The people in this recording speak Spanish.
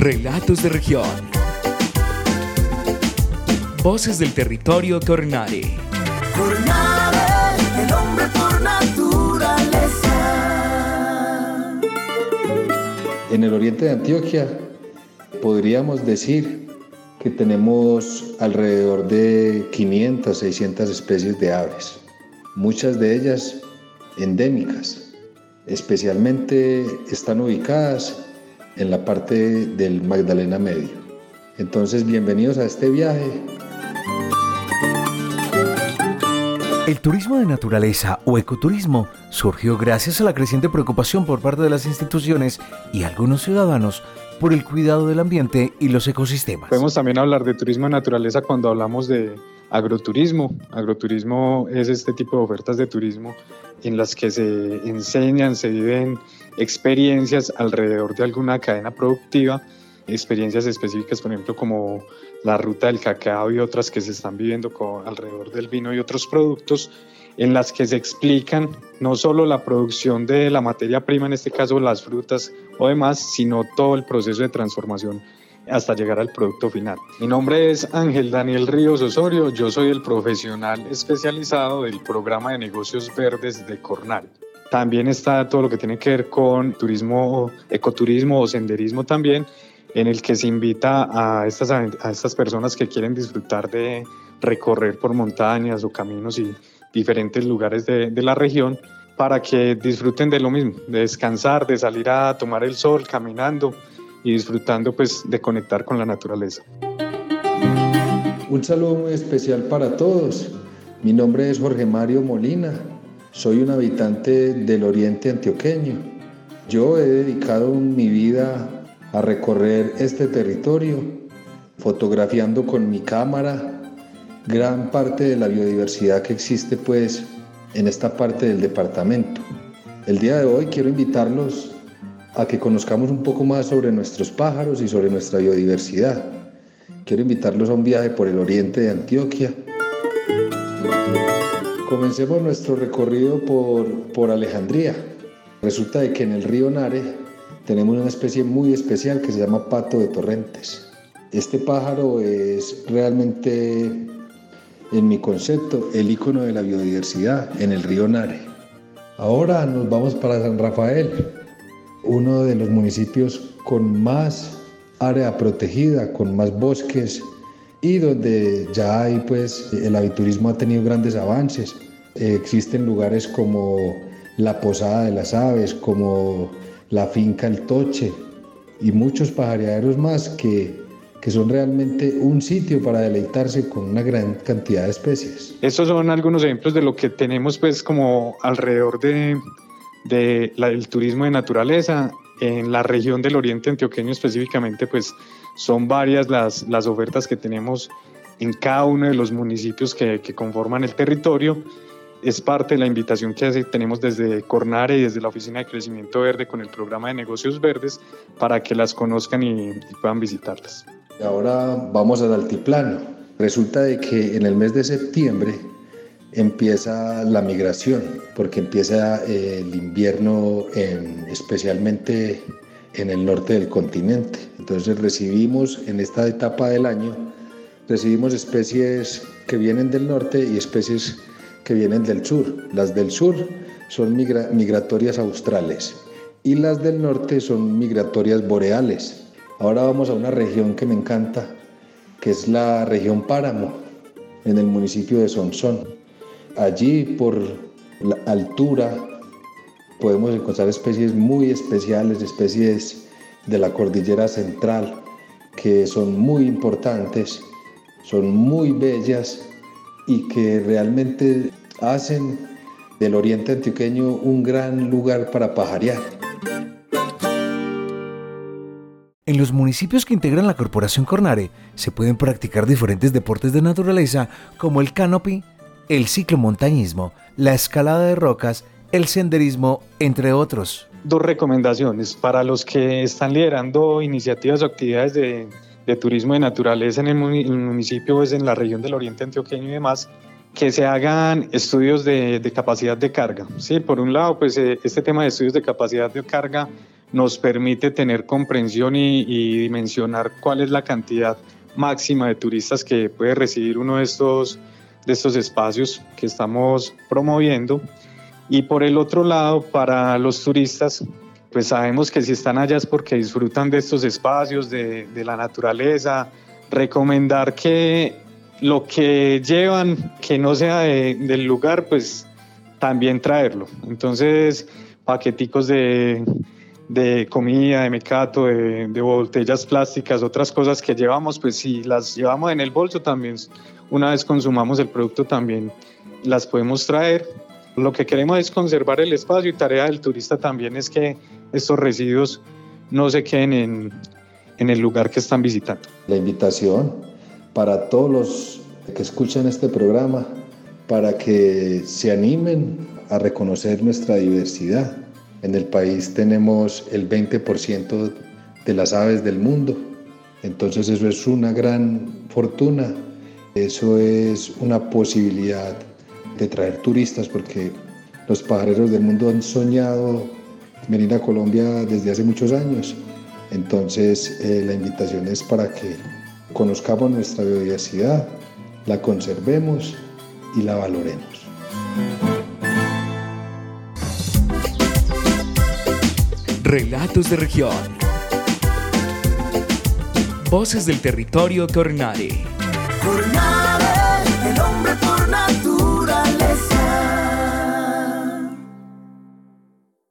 Relatos de región. Voces del territorio Cornare. Cornare, el hombre por naturaleza. En el oriente de Antioquia podríamos decir que tenemos alrededor de 500, 600 especies de aves, muchas de ellas endémicas. Especialmente están ubicadas en la parte del Magdalena Medio. Entonces, bienvenidos a este viaje. El turismo de naturaleza o ecoturismo surgió gracias a la creciente preocupación por parte de las instituciones y algunos ciudadanos por el cuidado del ambiente y los ecosistemas. Podemos también hablar de turismo de naturaleza cuando hablamos de agroturismo. Agroturismo es este tipo de ofertas de turismo en las que se enseñan, se viven experiencias alrededor de alguna cadena productiva, experiencias específicas, por ejemplo, como la ruta del cacao y otras que se están viviendo alrededor del vino y otros productos, en las que se explican no solo la producción de la materia prima, en este caso las frutas o demás, sino todo el proceso de transformación hasta llegar al producto final. Mi nombre es Ángel Daniel Ríos Osorio, yo soy el profesional especializado del programa de negocios verdes de Cornare. También está todo lo que tiene que ver con turismo, ecoturismo o senderismo también, en el que se invita a estas personas que quieren disfrutar de recorrer por montañas o caminos y diferentes lugares de la región para que disfruten de lo mismo, de descansar, de salir a tomar el sol caminando y disfrutando pues de conectar con la naturaleza. Un saludo muy especial para todos. Mi nombre es Jorge Mario Molina. Soy un habitante del oriente antioqueño. Yo he dedicado mi vida a recorrer este territorio, fotografiando con mi cámara gran parte de la biodiversidad que existe pues en esta parte del departamento. El día de hoy quiero invitarlos a que conozcamos un poco más sobre nuestros pájaros y sobre nuestra biodiversidad. Quiero invitarlos a un viaje por el oriente de Antioquia. Comencemos nuestro recorrido por Alejandría. Resulta de que en el río Nare tenemos una especie muy especial que se llama pato de Torrentes. Este pájaro es realmente, en mi concepto, el ícono de la biodiversidad en el río Nare. Ahora nos vamos para San Rafael, uno de los municipios con más área protegida, con más bosques y donde ya hay pues el aviturismo ha tenido grandes avances. Existen lugares como la Posada de las Aves, como la finca El Toche y muchos pajareaderos más que son realmente un sitio para deleitarse con una gran cantidad de especies. Estos son algunos ejemplos de lo que tenemos pues como alrededor del turismo de naturaleza. En la región del oriente antioqueño específicamente pues son varias las ofertas que tenemos en cada uno de los municipios que conforman el territorio. Es parte de la invitación que tenemos desde Cornare y desde la Oficina de Crecimiento Verde con el programa de negocios verdes para que las conozcan y puedan visitarlas. Ahora vamos al altiplano. Resulta de que en el mes de septiembre empieza la migración, porque empieza el invierno especialmente en el norte del continente. Entonces recibimos en esta etapa del año, recibimos especies que vienen del norte y especies que vienen del sur. Las del sur son migratorias australes y las del norte son migratorias boreales. Ahora vamos a una región que me encanta, que es la región Páramo, en el municipio de Sonsón. Allí, por la altura, podemos encontrar especies muy especiales, especies de la cordillera central, que son muy importantes, son muy bellas y que realmente hacen del oriente antioqueño un gran lugar para pajarear. En los municipios que integran la Corporación Cornare se pueden practicar diferentes deportes de naturaleza como el canopy, el ciclomontañismo, la escalada de rocas, el senderismo, entre otros. Dos recomendaciones para los que están liderando iniciativas o actividades de turismo de naturaleza en el municipio, pues en la región del oriente antioqueño y demás, que se hagan estudios de capacidad de carga. Sí, por un lado, pues este tema de estudios de capacidad de carga nos permite tener comprensión y dimensionar cuál es la cantidad máxima de turistas que puede recibir uno de estos espacios que estamos promoviendo. Y por el otro lado, para los turistas, pues sabemos que si están allá es porque disfrutan de estos espacios, de la naturaleza. Recomendar que lo que llevan, que no sea del lugar, pues también traerlo. Entonces, paqueticos de comida, de mecato, de botellas plásticas, otras cosas que llevamos, pues si las llevamos en el bolso también, una vez consumamos el producto también las podemos traer. Lo que queremos es conservar el espacio y tarea del turista también es que estos residuos no se queden en el lugar que están visitando. La invitación para todos los que escuchan este programa, para que se animen a reconocer nuestra diversidad. En el país tenemos el 20% de las aves del mundo, entonces eso es una gran fortuna, eso es una posibilidad de traer turistas, porque los pajareros del mundo han soñado venir a Colombia desde hace muchos años. Entonces la invitación es para que conozcamos nuestra biodiversidad, la conservemos y la valoremos. Relatos de región. Voces del territorio Cornare. Cornare.